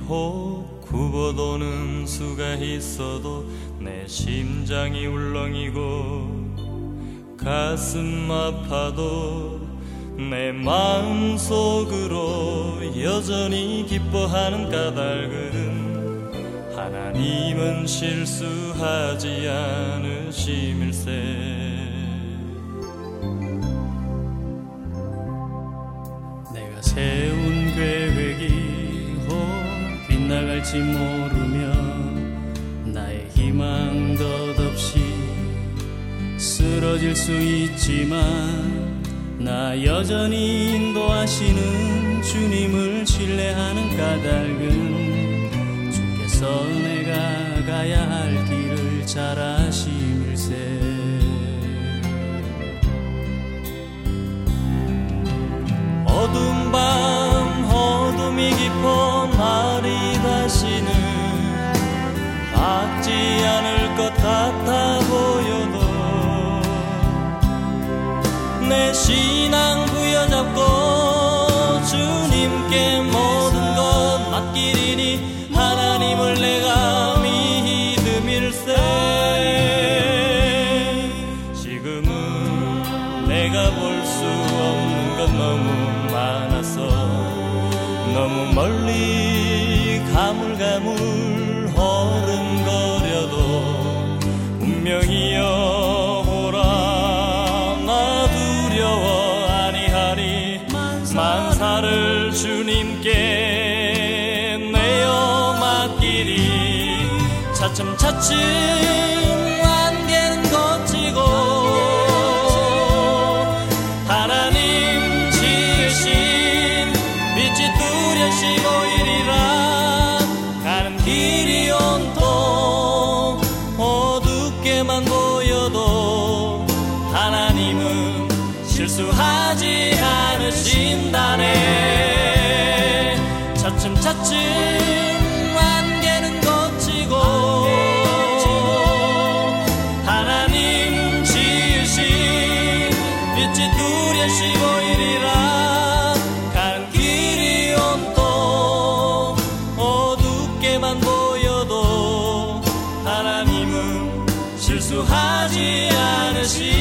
혹 굽어도는 수가 있어도 내 심장이 울렁이고 가슴 아파도 내 마음속으로 여전히 기뻐하는 까닭은 하나님은 실수하지 않으심일세. 내가 세운 계획이 혹 빗나갈지 모르며 나의 희망 덧없이 쓰러질 수 있지만 나 여전히 인도하시는 주님을 신뢰하는 까닭은 주께서 내가 가야 할 길을 잘 아심일세. 어두운 밤 어둠이 깊어 날이 다시는 밝지 않을 것 같아 보여도 내 신앙 부여잡고 주님께 모든 것 맡기리니 하나님을 내가 믿음일세. 지금은 내가 볼 수 없는 것 너무 많아서 너무 멀리 가물가물 허름거려도 운명이여 오라 나 두려워 아니하리. 만사를 주님께 내어 맡기리. 차츰차츰 안개는 걷히고 하나님 지으신 빛이 뚜렷이 보이리라. 가는 길이 온통 어둡게만 보여도 하나님은 실수하지 않으신다네. 차츰차츰 안개는 걷히고 하나님 지으신 빛이 뚜렷이 보이리라. 가는 길이 온통 어둡게만 보여도 하나님은 실수하지 않으시